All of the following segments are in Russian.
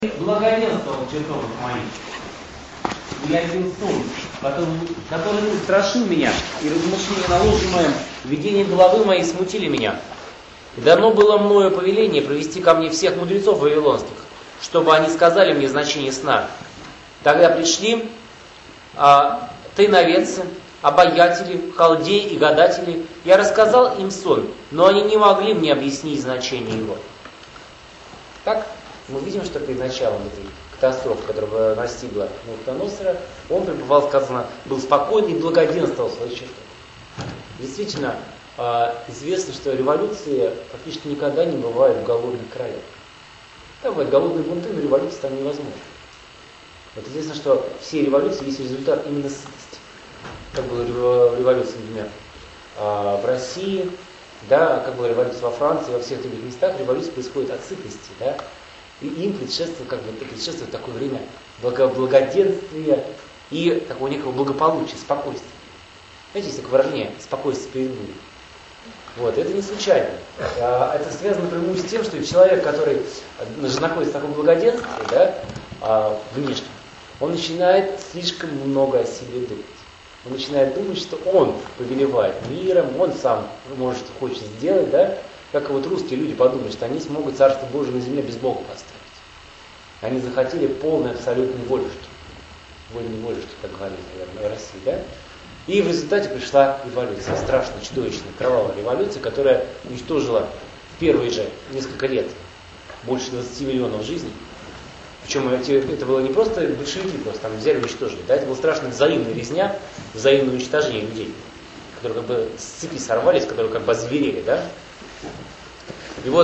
Благоденствовал чертовых моих. И один сон, который страшил меня, и размышления на ложь моем, видение головы моей смутили меня. И дано было мною повеление провести ко мне всех мудрецов вавилонских, чтобы они сказали мне значение сна. Тогда пришли тайноведцы, обаятели, халдеи и гадатели. Я рассказал им сон, но они не могли мне объяснить значение его. Так, мы видим, что перед началом этой катастрофы, которая настигла Навуходоносора, он пребывал, сказано, был спокойный и благоденствовал в своих чертах. Действительно, известно, что революции практически никогда не бывают в голодных краях. Там бывают голодные бунты, но революции там невозможно. Вот известно, что все революции есть результат именно сытости. Как была революция, например, в России, да, как была революция во Франции, во всех других местах, революция происходит от сытости, да, и им предшествует такое время благоденствия и такого некого благополучия, спокойствия. Знаете, есть такое выражение «спокойствие перед бурей». Вот, это не случайно. Это связано напрямую с тем, что человек, который находится в таком благоденствии, да, внешне, он начинает слишком много о себе думать. Он начинает думать, что он повелевает миром, он сам может, хочет сделать, да? Как вот русские люди подумали, что они смогут Царство Божие на земле без Бога поставить. Они захотели полной абсолютной волюшки. Вольной волюшки, как говорили, наверное, в России, да? И в результате пришла революция, страшная, чудовищная, кровавая революция, которая уничтожила в первые же несколько лет больше 20 миллионов жизней. Причем это было не просто большевики, просто там взяли и уничтожили. Да? Это была страшная взаимная резня, взаимное уничтожение людей, которые как бы с цепи сорвались, которые как бы озверели. Да? И вот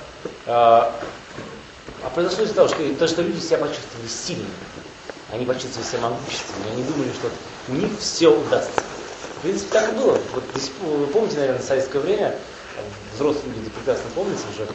произошло из-за того, что люди себя почувствовали сильными. Они почувствовали себя могущественными. Они думали, что у них все удастся. В принципе, так и было. Вот, вы помните, наверное, в советское время, взрослые люди прекрасно помните уже,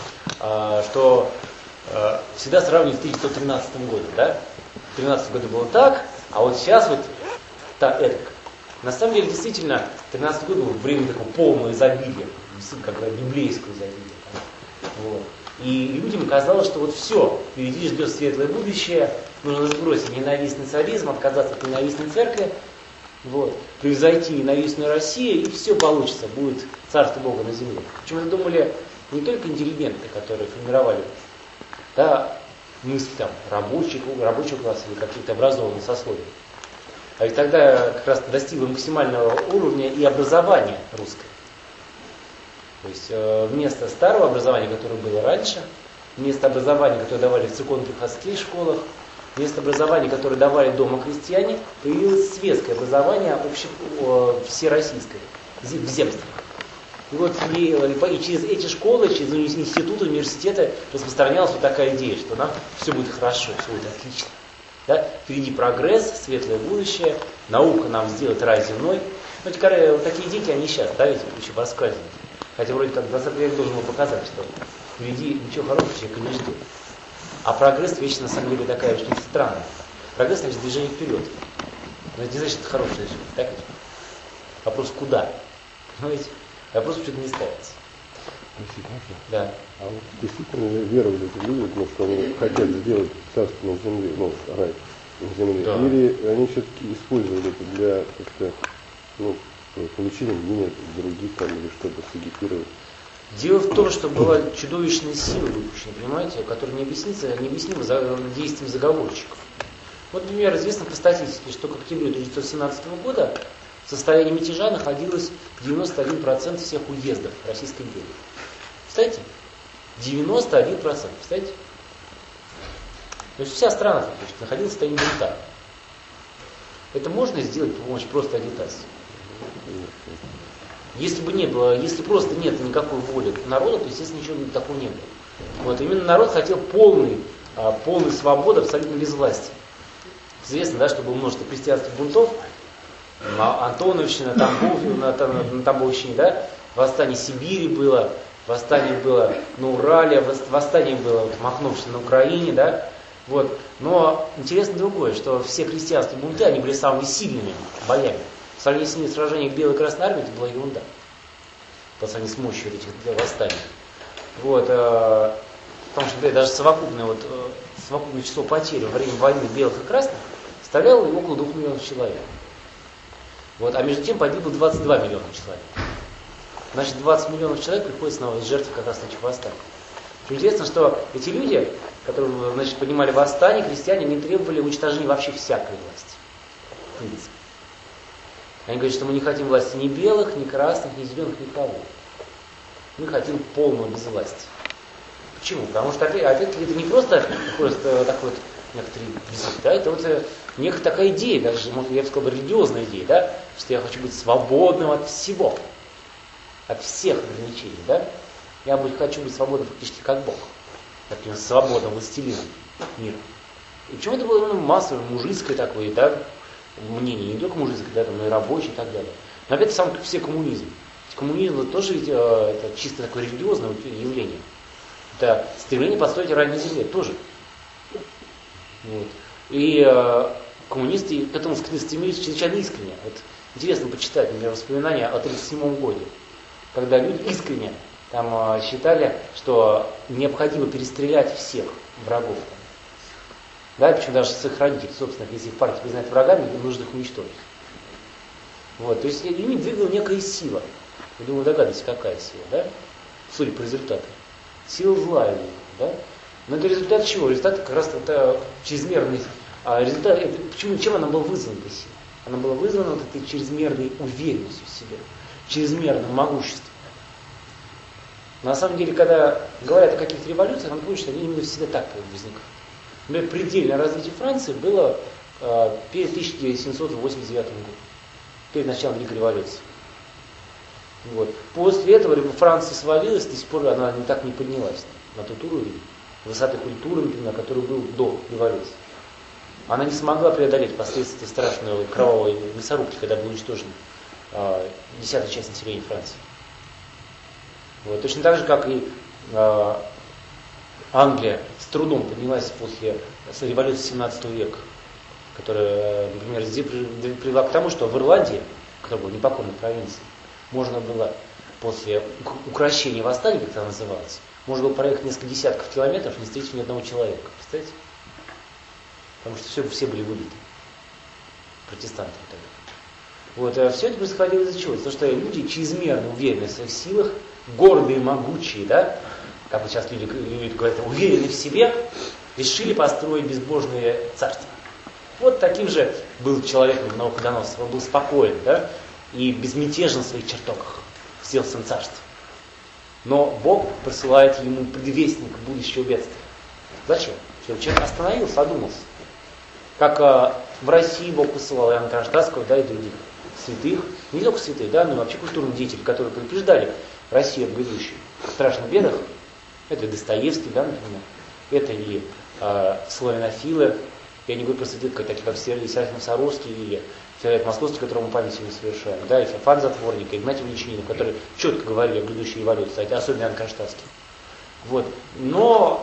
что всегда сравнивают с 1913 годом, да? В 1913 году было так, а вот сейчас вот так, эдак. На самом деле, действительно, 13 год был время такого полного изобилия, как говорят, библейского изобилия. Вот. И людям казалось, что вот все, впереди ждет светлое будущее, нужно сбросить ненавистный царизм, отказаться от ненавистной церкви, вот, превзойти ненавистную Россию, и все получится, будет царство Бога на земле. Причем это думали не только интеллигенты, которые формировали, да, мысль там рабочего класса или каких-то образованных сословий. А ведь тогда как раз достигло максимального уровня и образование русское. То есть вместо старого образования, которое было раньше, вместо образования, которое давали в церковно-приходских школах, вместо образования, которое давали дома крестьяне, появилось светское образование всероссийское, в земствах. И вот и через эти школы, через институты, университеты распространялась вот такая идея, что нам все будет хорошо, все будет отлично. Да? Впереди прогресс, светлое будущее, наука нам сделает рай земной. Но вот такие идеи, они сейчас, да, ведь еще проскальзывают. Хотя вроде как 20 век должен был показать, что впереди ничего хорошего человека не ждет. А прогресс вещь на самом деле такая очень странная. Прогресс значит движение вперед. Но это не значит, что это хорошая жизнь. Так ведь? Вопрос куда? Понимаете? Вопрос почему-то не ставится. Да. А вот действительно веровали эти люди, что они хотят сделать царство на земле, рай на земле, да. Или они все-таки использовали это для как-то, получения мнения других там, или чтобы сагитировать? Дело в том, что была чудовищная сила выпущена, понимаете, которая необъяснима действием заговорщиков. Вот, например, известно по статистике, что к октябрю 1917 года в состоянии мятежа находилось 91% всех уездов Российской империи. Представляете? 91%. Представляете? То есть вся страна фактически находилась в состоянии бунта. Это можно сделать при помощи просто агитации. Если бы не было, если просто нет никакой воли народа, то, естественно, ничего такого не было. Вот, именно народ хотел полной свободы, абсолютно без власти. Известно, да, что было множество крестьянских бунтов, Антоновщина, на Тамбовщине, да, восстание в Сибири было, восстание было на Урале, восстание было в Махновщине на Украине, да, вот. Но интересно другое, что все крестьянские бунты, они были самыми сильными боями. В сравнении с сражением Белой и Красной Армии это была ерунда. По сравнению с мощью этих восстаний. Вот, потому что даже совокупная совокупное число потерь во время войны белых и красных составляло около 2 миллионов человек. Вот, а между тем погибло 22 миллиона человек. Значит, 20 миллионов человек приходится на жертвы как раз этих восстаний. Интересно, что эти люди, которые, значит, поднимали восстание, крестьяне, не требовали уничтожения вообще всякой власти. В принципе. Они говорят, что мы не хотим власти ни белых, ни красных, ни зеленых, никого. Мы хотим полного безвластия. Почему? Потому что, опять-таки, это не просто такой вот некоторый язык, да, это вот некая такая идея, даже, я бы сказал, религиозная идея, да, что я хочу быть свободным от всего, от всех ограничений, да. Я хочу быть свободным фактически как Бог, таким свободным властелином мира. И почему это было массовое, мужицкое такое, да, мнение, не только мужицкое, да, но и рабочее и так далее. Но опять сам все коммунизм. Коммунизм это тоже это чисто такое религиозное явление. Это стремление построить рай на земле тоже. Вот. И коммунисты к этому стремились чрезвычайно искренне. Вот интересно почитать, например, воспоминания о 1937 году, когда люди искренне там считали, что необходимо перестрелять всех врагов. Да, причем даже сохранить их собственных, если их партия признает врагами, им нужно их уничтожить. Вот, то есть ими двигала некая сила. Я думаю, догадываетесь, какая сила, да? Судя по результату. Сила зла, да? Но это результат чего? Результат как раз это чрезмерный результат. Почему, чем она была вызвана, эта сила? Она была вызвана вот этой чрезмерной уверенностью в себе, чрезмерным могуществом. На самом деле, когда говорят о каких-то революциях, надо помнить, что они именно всегда так возникают. Например, предельное развитие Франции было перед 1789 годом, перед началом Великой революции. Вот. После этого Франция свалилась, до сих пор она так не поднялась на тот уровень высоты культуры, например, который был до революции. Она не смогла преодолеть последствия страшной кровавой мясорубки, когда была уничтожена 10-я часть населения Франции. Вот. Точно так же, как и Англия с трудом поднялась после революции 17 века, которая, например, привела к тому, что в Ирландии, которая была непокорной провинцией, можно было после укрощения восстания, как это называлось, можно было проехать несколько десятков километров, не встретив ни одного человека. Представляете? Потому что все были выбиты. Протестанты и так далее. Вот, а все это происходило из-за чего? Потому что люди чрезмерно уверены в своих силах, гордые, могучие, да, как вот сейчас люди говорят, уверены в себе, решили построить безбожное царство. Вот таким же был человек Навуходоносор. Он был спокоен, да, и безмятежен в своих чертогах, сел в своем царстве. Но Бог присылает ему предвестник будущего бедствия. Зачем? Чтобы человек остановился, задумался. Как в России Бог посылал Иоанна Кронштадтского, да, и других святых, не только святых, да, но и вообще культурных деятелей, которые предупреждали Россию в грядущих страшных бедах. Это Достоевский, да, например. Это и славянофилы. Я не говорю про святых, таких как Серафим Саровский или Филарет Московский, которому мы память сегодня совершаем, да, и Феофан Затворник, и Игнатий Влечинин, которые четко говорили о грядущей революции, особенно Иоанн Кронштадтский. Вот. Но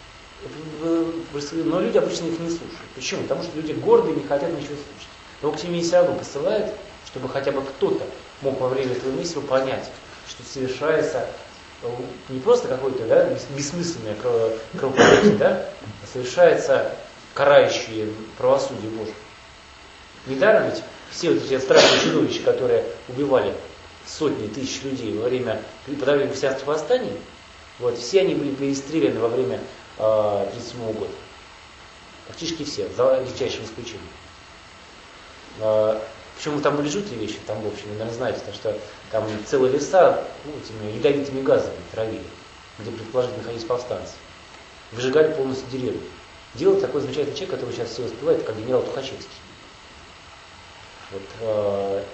люди обычно их не слушают. Почему? Потому что люди гордые, не хотят ничего слушать. Но к себе все равно посылает, чтобы хотя бы кто-то мог во время этого месяца понять, что совершается не просто какое-то, да, бессмысленное кровопролитие, да, а совершается карающее правосудие Божие. Недаром ведь все вот эти страшные чудовища, которые убивали сотни тысяч людей во время подавления христианских восстаний, вот, все они были перестреляны во время 1937 года. Практически все, за редчайшим исключением. Причем там были жуткие вещи, там, в общем, вы, наверное, знаете, что там целые леса этими ядовитыми газами травили, где предположительно находились повстанцы. Выжигали полностью деревню. Делал такой замечательный человек, который сейчас все успевает, как генерал Тухачевский. Вот,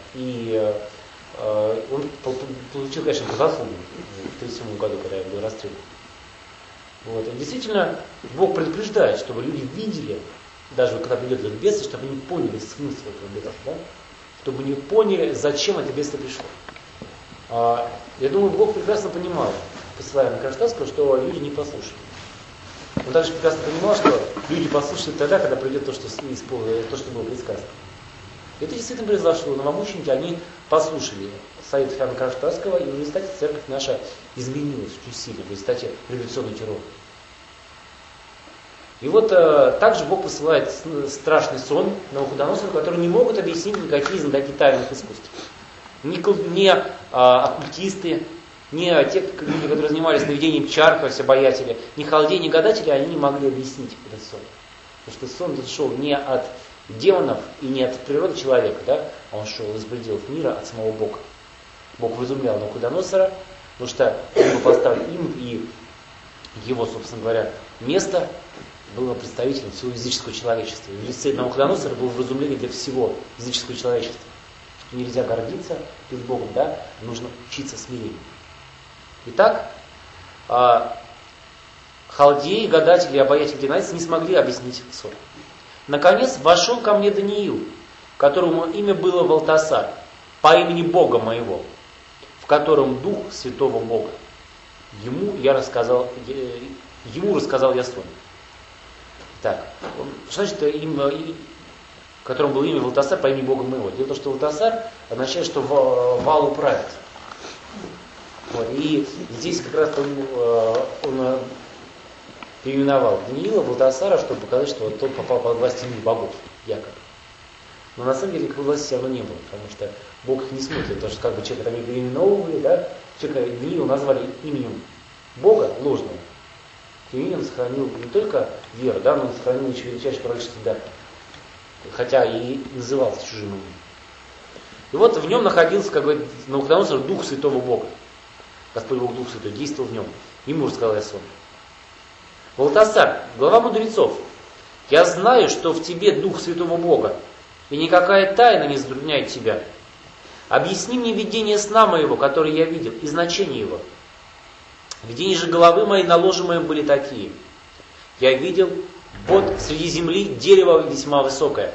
он получил, конечно, по заслугам в 1937 году, когда я был расстрелян. Вот. И действительно, Бог предупреждает, чтобы люди видели, даже когда придет это бедствие, чтобы они поняли смысл этого бедствия, да? Чтобы они поняли, зачем это бедствие пришло. Я думаю, Бог прекрасно понимал, посылая на Кронштадтского, что люди не послушали. Он также прекрасно понимал, что люди послушают тогда, когда придет то, что было предсказано. И это действительно произошло. Новомученики, они послушали совет Иоанна Кронштадтского, и в результате церковь наша изменилась очень сильно, в результате революционного террора. И вот также Бог посылает страшный сон Навуходоносору, который не могут объяснить никакие знатоки тайных искусств. Не оккультисты, не те люди, которые занимались наведением чар, все обаятели, ни халдеи, ни гадатели, они не могли объяснить этот сон. Потому что сон этот шел не от демонов и не от природы человека, да? Он шел из пределов мира, от самого Бога. Бог вразумлял Навуходоносора, потому что он был поставлен им, и его, собственно говоря, место было представителем всего языческого человечества. И в лице Навуходоносора было вразумление для всего языческого человечества. Что нельзя гордиться перед Богом, да? Нужно учиться смирению. Итак, халдеи, гадатели, обаятели, динайцы не смогли объяснить сон. Наконец вошел ко мне Даниил, которому имя было Валтасар, по имени Бога моего, в котором Дух Святого Бога. Ему рассказал я сон. Так, что значит имя, в котором было имя Валтасар по имени Бога моего? Дело в том, что Валтасар означает, что вал управит. Вот, и здесь как раз он переименовал Даниила Валтасара, чтобы показать, что вот тот попал под власть иных богов, якобы. Но на самом деле никакой власти все равно не было, потому что Бог их не смотрит, потому что как бы человека там и переименовывали, да, человека Даниила назвали именем Бога ложного. Тем не менее он сохранил не только веру, да, но он сохранил еще величайший пророческий дар, хотя и назывался чужим именем. И вот в нем находился, как говорит Навуходоносор, Дух Святого Бога. Господь Бог Дух Святой действовал в нем. Ему рассказал я сон. Валтасар, глава мудрецов, я знаю, что в тебе Дух Святого Бога, и никакая тайна не затрудняет тебя. Объясни мне видение сна моего, который я видел, и значение его. Видения же головы моей на ложе моем были такие. Я видел, вот среди земли дерево весьма высокое.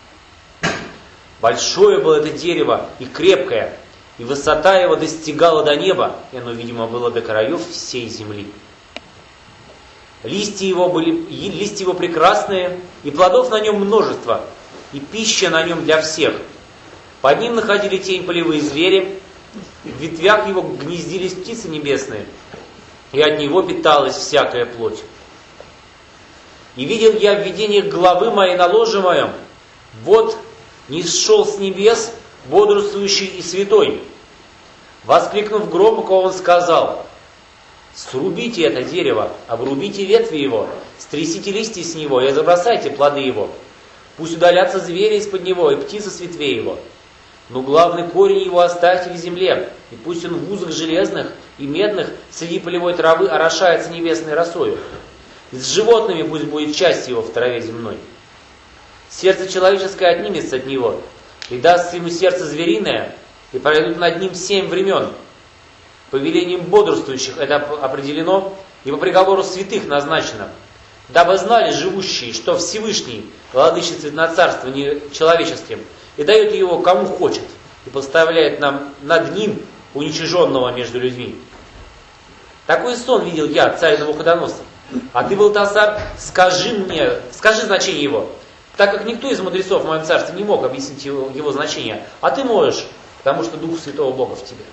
Большое было это дерево и крепкое, и высота его достигала до неба, и оно, видимо, было до краев всей земли. Листья его прекрасные, и плодов на нем множество, и пища на нем для всех. Под ним находили тень полевые звери, в ветвях его гнездились птицы небесные, и от него питалась всякая плоть. И видел я в видениях главы моей на ложе моем, вот нисшел с небес бодрствующий и святой. Воскликнув громко, он сказал: срубите это дерево, обрубите ветви его, стрясите листья с него и забросайте плоды его. Пусть удалятся звери из-под него и птицы с ветвей его. Но главный корень его оставьте в земле, и пусть он в узах железных и медных среди полевой травы орошается небесной росою. И с животными пусть будет часть его в траве земной. Сердце человеческое отнимется от него, и даст ему сердце звериное, и пройдут над ним 7 времен. По велениям бодрствующих это определено, и по приговору святых назначено, дабы знали живущие, что Всевышний владычествует над царством человеческим, и дает его кому хочет, и поставляет нам над ним уничиженного между людьми. Такой сон видел я, царь Навуходоносор. А ты, Валтасар, скажи значение его, так как никто из мудрецов в моем царстве не мог объяснить его значение, а ты можешь, потому что Дух Святого Бога в тебе.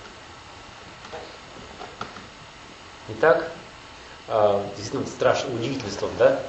Итак, действительно страшный, удивительный сон, да?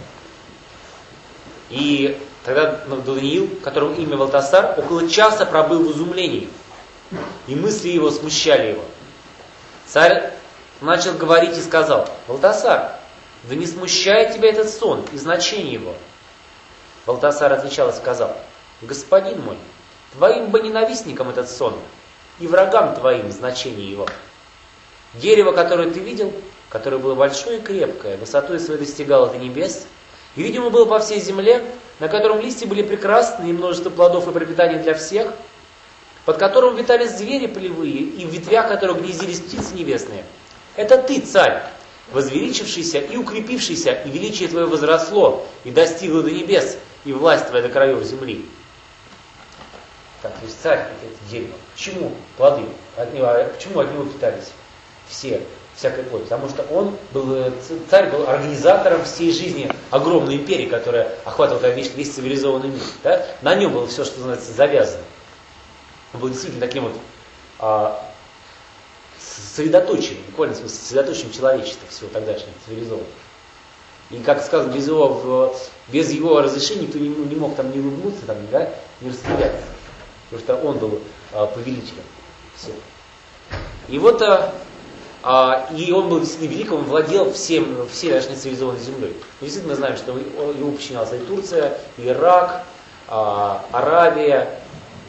И тогда Даниил, которому имя Валтасар, около часа пробыл в изумлении, и мысли его смущали его. Царь начал говорить и сказал: Валтасар, да не смущает тебя этот сон и значение его? Валтасар отвечал и сказал: господин мой, твоим бы ненавистникам этот сон, и врагам твоим значение его. Дерево, которое ты видел, которое было большое и крепкое, высотой своей достигало до небес, и, видимо, было по всей земле, на котором листья были прекрасные, и множество плодов и пропитания для всех, под которым витали звери полевые, и в ветвях которых гнездились птицы небесные. Это ты, царь, возвеличившийся и укрепившийся, и величие твое возросло, и достигло до небес, и власть твоя до краев земли. Так, то есть царь, это дерево. Почему плоды? Почему от него питались всякая плоть? Потому что царь был организатором всей жизни огромной империи, которая охватывала весь цивилизованный мир. Да? На нем было все, что называется, завязано. Он был действительно таким вот сосредоточием, буквально сосредоточием человечества, всего тогдашнего цивилизованного. И, как сказано, без его разрешения никто не мог там не улыбнуться, там, да, не рассмеяться. Потому что он был повелителем всех. И вот, и он был действительно велик, он владел всей нашей цивилизованной землей. И действительно мы знаем, что ему подчинялась и Турция, и Ирак, Аравия,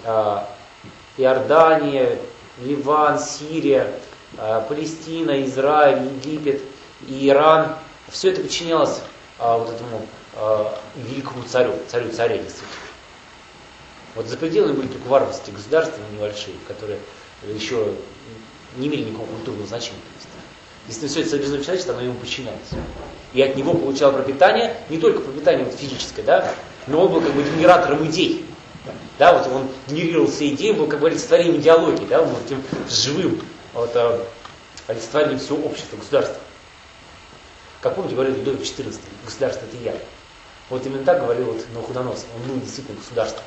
Иордания, Ливан, Сирия, Палестина, Израиль, Египет и Иран. Все это подчинялось вот этому великому царю царей действительно. Вот за пределами были только варварские государства небольшие, которые еще не имели никакого культурного значения. Если все это совершенно человечество, оно ему подчинялось. И от него получало пропитание, не только пропитание вот физическое, да, но он был как бы генератором идей. Да, вот он генерировал все идеи, был как бы олицетворением идеологии, да, он был таким живым олицетворением всего общества, государства. Как помните, говорил Людовик XIV, государство это я. Вот именно так говорил вот Навуходоносор, он был действительно государством.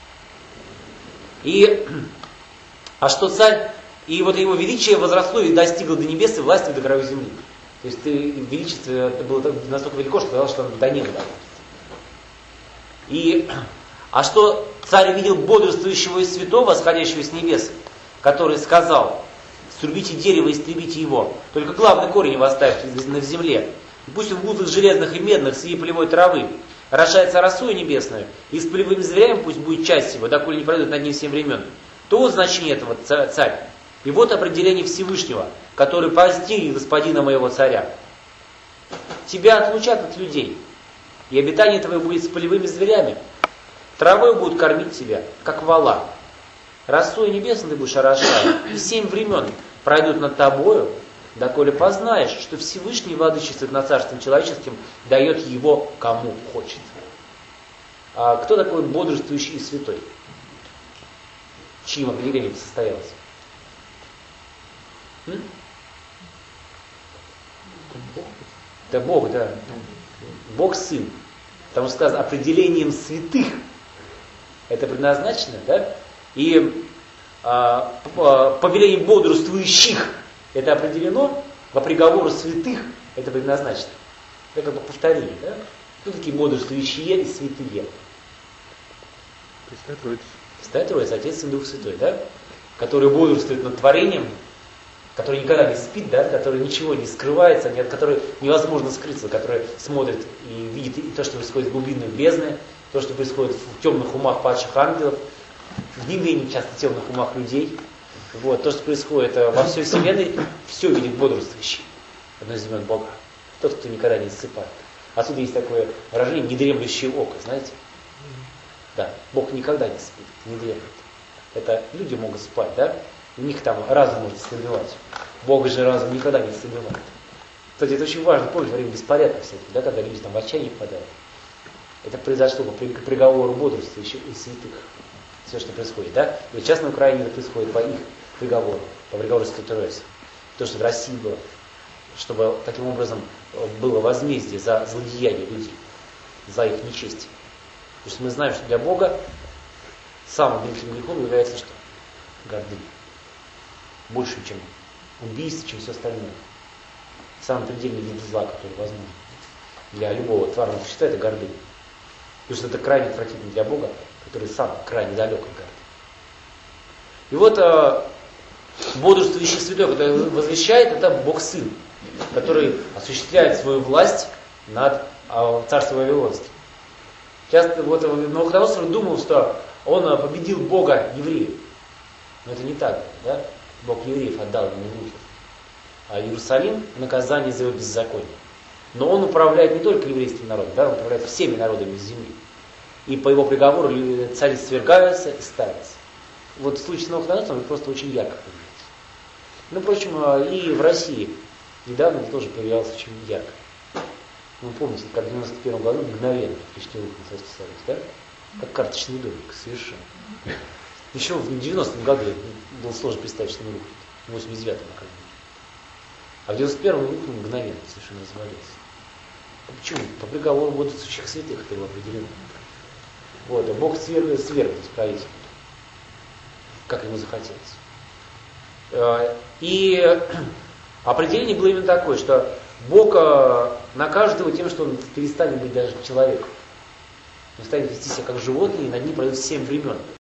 А что царь, и вот его величие возросло и достигло до небес и власти до краев земли. То есть величество это было настолько велико, что казалось, что оно до неба. А что царь увидел бодрствующего и святого, восходящего с небес, который сказал: срубите дерево и истребите его, только главный корень его оставьте на земле. И пусть он в узлах железных и медных среди полевой травы орошается росою небесную, и с полевыми зверями пусть будет часть его, доколе не пройдут над ним 7 времен. То вот значение этого царь. И вот определение Всевышнего, который постиг господина моего царя. Тебя отлучат от людей, и обитание твое будет с полевыми зверями. Травой будут кормить тебя, как вола. Росой небесной ты будешь орошать, и 7 времен пройдут над тобою, доколе познаешь, что Всевышний владычествует над царством человеческим, дает его кому хочет. А кто такой бодрствующий и святой? Чьим определением это состоялось? Это Бог, да. Бог Сын. Потому что сказано, определением святых это предназначено, да? И повелением бодрствующих это определено, по приговору святых это предназначено. Это как бы повторение, да? Кто такие бодрствующие и святые? Пресвятая Троица. Пресвятая Троица, Отец, Сын, Дух Святой, да? Который бодрствует над творением, который никогда не спит, да? Который ничего не скрывается, от которой невозможно скрыться, который смотрит и видит и то, что происходит в глубинной бездне, то, что происходит в темных умах падших ангелов, в не менее часто темных умах людей. Вот, то, что происходит во всей вселенной, все видит бодрствующий. Одно из имен Бога. Тот, кто никогда не засыпает. Отсюда есть такое выражение недремлющее око, знаете? Да, Бог никогда не спит, не дремлет. Это люди могут спать, да? У них там разум может ослабевать. Бога же разум никогда не ослабевает. Кстати, это очень важно помнить во время беспорядков всяких, да, когда люди там в отчаяние впадают. Это произошло по приговору бодрствующих и святых. Все, что происходит, да? И сейчас на Украине это происходит по их приговору, по приговору Святой Троицы. То, что в России было. Чтобы таким образом было возмездие за злодеяние людей, за их нечестие. Потому что мы знаем, что для Бога самым великим грехом является что? Гордыня. Больше, чем убийство, чем все остальное. Самый предельный вид зла, который возможен для любого тварного существа, это гордыня. Потому что это крайне отвратительно для Бога, который сам крайне далек от гордыни. И вот бодрствующий святой, который возвещает, это Бог Сын, который осуществляет свою власть над царством Вавилонским. Часто вот Навуходоносор думал, что он победил Бога евреев. Но это не так, да? Бог евреев отдал ему в руки. А Иерусалим — наказание за его беззаконие. Но он управляет не только еврейским народом, да? Он управляет всеми народами земли. И по его приговору цари свергаются и ставятся. Вот в случае с Навуходоносором это просто очень ярко появляется. Ну, впрочем, и в России недавно это тоже появлялось очень ярко. Вы помните, как в 91 году мгновенно пришли руки на Советский Союз, да? Как карточный домик, совершенно. Еще в 90-м году было сложно представить, что мы рухнет. В 89-м, наконец. А в 91-м рухнул мгновенно, совершенно развалился. Почему? По приговору бодрствующих святых это было определено. Вот, а Бог свергнет правителя, как ему захотелось. И определение было именно такое, что Бог накажут его тем, что он перестанет быть даже человеком. Он станет вести себя как животное, и над ним пройдет 7 времен.